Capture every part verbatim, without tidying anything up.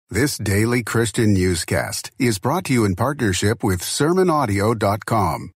This daily Christian newscast is brought to you in partnership with sermon audio dot com.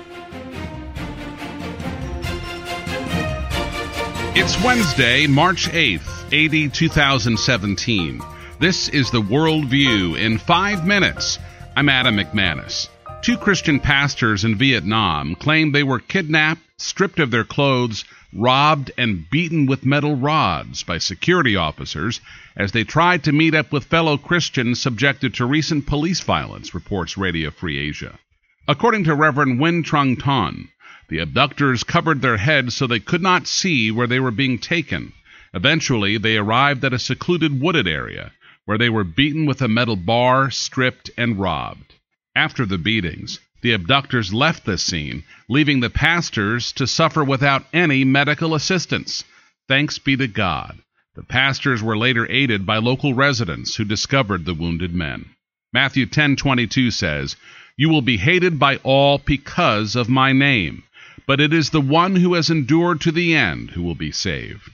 It's Wednesday, March eighth, A D two thousand seventeen. This is the World View in five minutes. I'm Adam McManus. Two Christian pastors in Vietnam claimed they were kidnapped, stripped of their clothes, robbed, and beaten with metal rods by security officers as they tried to meet up with fellow Christians subjected to recent police violence, reports Radio Free Asia. According to Reverend Win Trung Ton, the abductors covered their heads so they could not see where they were being taken. Eventually, they arrived at a secluded wooded area where they were beaten with a metal bar, stripped, and robbed. After the beatings, the abductors left the scene, leaving the pastors to suffer without any medical assistance. Thanks be to God. The pastors were later aided by local residents who discovered the wounded men. Matthew ten twenty-two says, "You will be hated by all because of my name, but it is the one who has endured to the end who will be saved."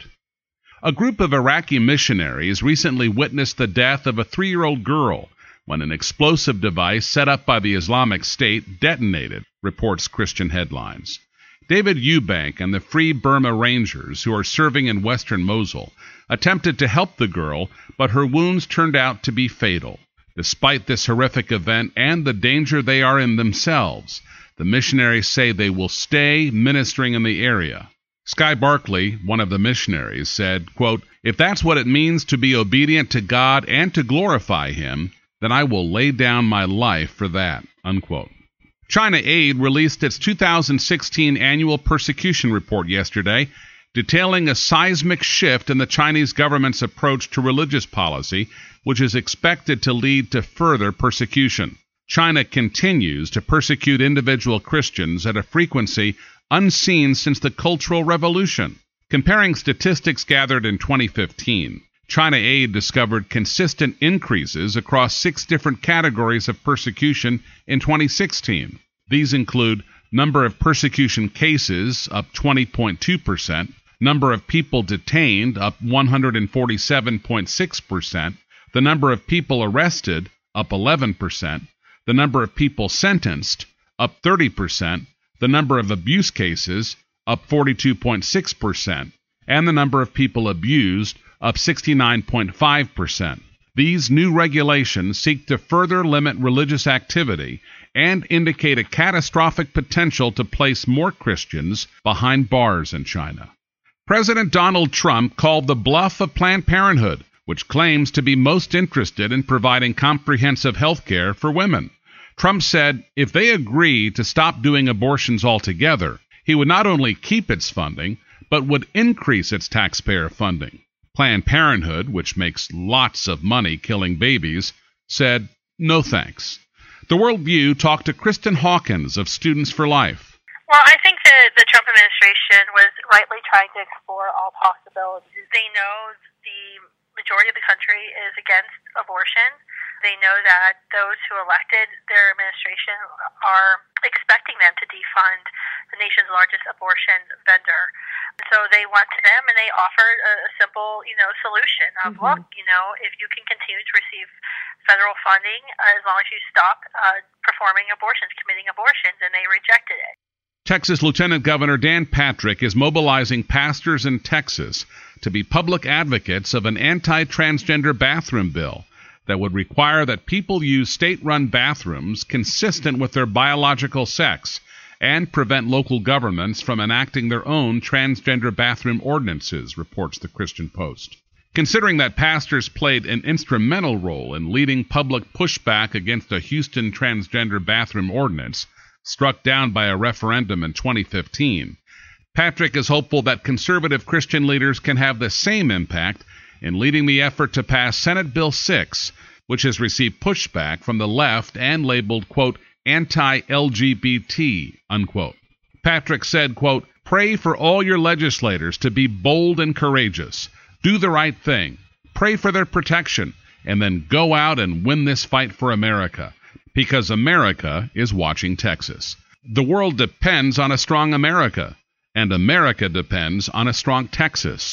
A group of Iraqi missionaries recently witnessed the death of a three-year-old girl when an explosive device set up by the Islamic State detonated, reports Christian Headlines. David Eubank and the Free Burma Rangers, who are serving in western Mosul, attempted to help the girl, but her wounds turned out to be fatal. Despite this horrific event and the danger they are in themselves, the missionaries say they will stay ministering in the area. Sky Barkley, one of the missionaries, said, quote, "If that's what it means to be obedient to God and to glorify Him, then I will lay down my life for that," unquote. China Aid released its two thousand sixteen annual persecution report yesterday, detailing a seismic shift in the Chinese government's approach to religious policy, which is expected to lead to further persecution. China continues to persecute individual Christians at a frequency unseen since the Cultural Revolution. Comparing statistics gathered in twenty fifteen, China Aid discovered consistent increases across six different categories of persecution in twenty sixteen. These include number of persecution cases, up twenty point two percent, number of people detained, up one hundred forty-seven point six percent, the number of people arrested, up eleven percent, the number of people sentenced, up thirty percent, the number of abuse cases, up forty-two point six percent, and the number of people abused, up sixty-nine point five percent. These new regulations seek to further limit religious activity and indicate a catastrophic potential to place more Christians behind bars in China. President Donald Trump called the bluff of Planned Parenthood, which claims to be most interested in providing comprehensive health care for women. Trump said if they agree to stop doing abortions altogether, he would not only keep its funding, but would increase its taxpayer funding. Planned Parenthood, which makes lots of money killing babies, said, no thanks. The World View talked to Kristen Hawkins of Students for Life. Well, I think that the Trump administration was rightly trying to explore all possibilities. They know the majority of the country is against abortion. They know that those who elected their administration are expecting them to defund the nation's largest abortion vendor. So they went to them and they offered a, a simple, you know, solution of, mm-hmm. look, you know, if you can continue to receive federal funding uh, as long as you stop uh, performing abortions, committing abortions, and they rejected it. Texas Lieutenant Governor Dan Patrick is mobilizing pastors in Texas to be public advocates of an anti-transgender bathroom bill that would require that people use state-run bathrooms consistent with their biological sex and prevent local governments from enacting their own transgender bathroom ordinances, reports the Christian Post. Considering that pastors played an instrumental role in leading public pushback against a Houston transgender bathroom ordinance struck down by a referendum in twenty fifteen, Patrick is hopeful that conservative Christian leaders can have the same impact in leading the effort to pass Senate Bill six, which has received pushback from the left and labeled, quote, anti-L G B T, unquote. Patrick said, quote, pray for all your legislators to be bold and courageous, do the right thing, pray for their protection, and then go out and win this fight for America, because America is watching Texas. The world depends on a strong America, and America depends on a strong Texas.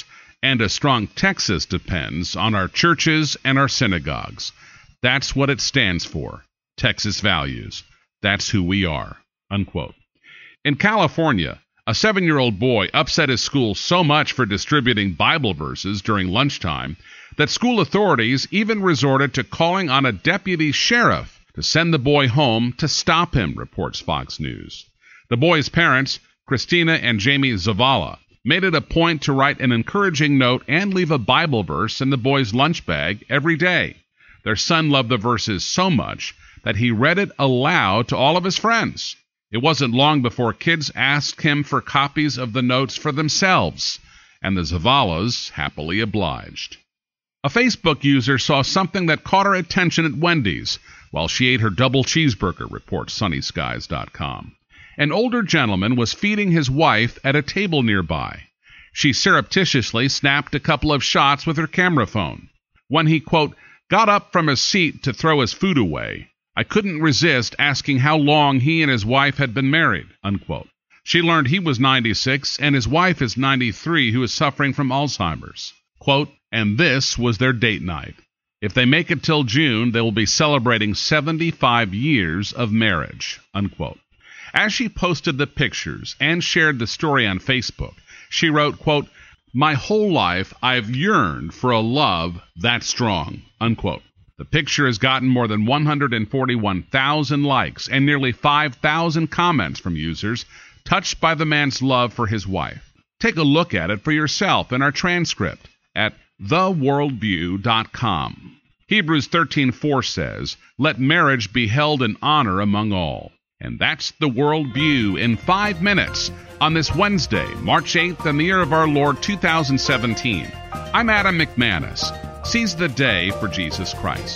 And a strong Texas depends on our churches and our synagogues. That's what it stands for. Texas values. That's who we are." Unquote. In California, a seven-year-old boy upset his school so much for distributing Bible verses during lunchtime that school authorities even resorted to calling on a deputy sheriff to send the boy home to stop him, reports Fox News. The boy's parents, Christina and Jamie Zavala, made it a point to write an encouraging note and leave a Bible verse in the boy's lunch bag every day. Their son loved the verses so much that he read it aloud to all of his friends. It wasn't long before kids asked him for copies of the notes for themselves, and the Zavalas happily obliged. A Facebook user saw something that caught her attention at Wendy's while she ate her double cheeseburger, reports sunny skies dot com. An older gentleman was feeding his wife at a table nearby. She surreptitiously snapped a couple of shots with her camera phone. When he, quote, got up from his seat to throw his food away, I couldn't resist asking how long he and his wife had been married, unquote. She learned he was ninety-six and his wife is ninety-three, who is suffering from Alzheimer's. Quote, and this was their date night. If they make it till June, they will be celebrating seventy-five years of marriage, unquote. As she posted the pictures and shared the story on Facebook, she wrote, quote, my whole life I've yearned for a love that strong, unquote. The picture has gotten more than one hundred forty-one thousand likes and nearly five thousand comments from users touched by the man's love for his wife. Take a look at it for yourself in our transcript at the worldview dot com. Hebrews thirteen four says, let marriage be held in honor among all. And that's the Worldview in five minutes on this Wednesday, March eighth, in the year of our Lord two thousand seventeen. I'm Adam McManus. Seize the day for Jesus Christ.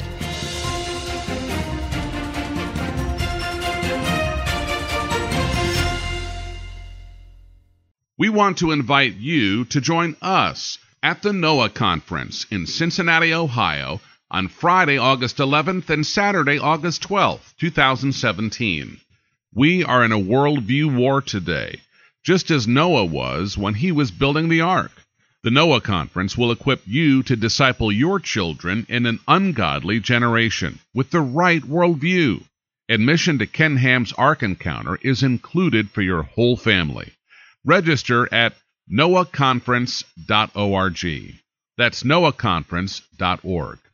We want to invite you to join us at the Noah Conference in Cincinnati, Ohio, on Friday, August eleventh and Saturday, August twelfth, two thousand seventeen. We are in a worldview war today, just as Noah was when he was building the ark. The Noah Conference will equip you to disciple your children in an ungodly generation with the right worldview. Admission to Ken Ham's Ark Encounter is included for your whole family. Register at noah conference dot org. That's noah conference dot org.